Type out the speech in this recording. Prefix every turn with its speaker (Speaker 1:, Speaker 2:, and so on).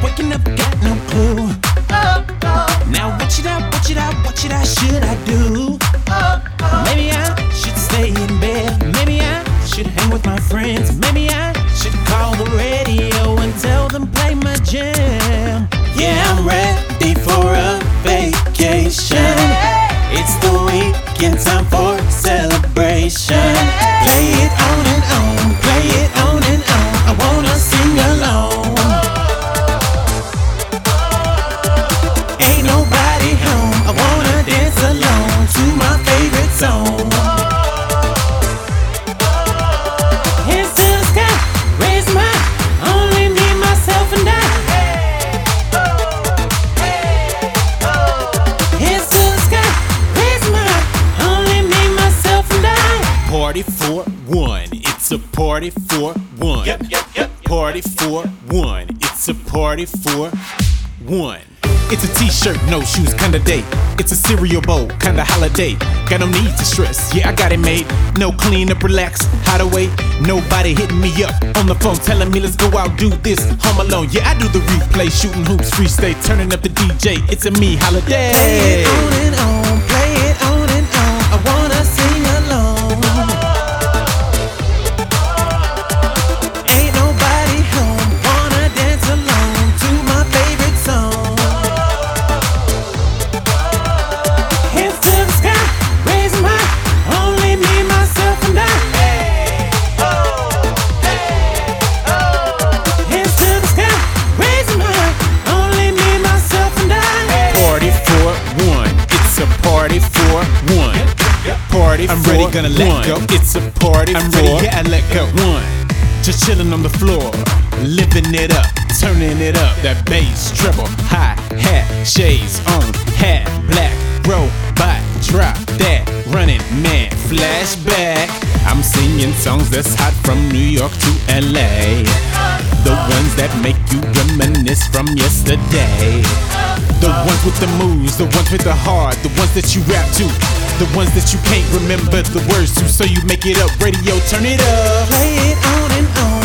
Speaker 1: waking up, got no clue. Now what should I do? Maybe I should stay in bed. Maybe I should hang with my friends. Maybe I should call the radio and tell them play my jam. Yeah, I'm ready for a vacation. It's the weekend, time for celebration. Play it on and on, play it on and on. I wanna sing along. Ain't nobody home, I wanna dance alone to my favorite song. Hands to the sky, raise my, only me, myself and I. Hands to the sky, raise my, only me, myself and I. Party for one, it's a party for one. Yep. Party for one, it's a party for one. It's a t-shirt, no shoes kinda day. It's a cereal bowl, kinda holiday. Got no need to stress, yeah, I got it made. No clean up, relax, hide away. Nobody hitting me up on the phone telling me let's go out, do this, home alone. Yeah, I do the replay, shooting hoops, free stay, turning up the DJ. It's a me holiday. Play it on and on, play it on and on. I wanna sing along. Ain't nobody home, wanna dance alone to my favorite song. Hands to the sky, raise my, only me, myself and I. Hands to the sky, raise my, only me, myself and I. Party for one, it's a party for one. Party I'm ready, gonna let go. It's a party I'm ready, yeah, I let go. One, just chilling on the floor, living it up, turning it up. That bass, treble, high hat, shades on, hat, black, robot, drop that, running man, flashback. I'm singing songs that's hot from New York to LA. The ones that make you reminisce from yesterday. The ones with the moves, the ones with the heart, the ones that you rap to, the ones that you can't remember the words to, so you make it up. Radio, turn it up. Play it on and on.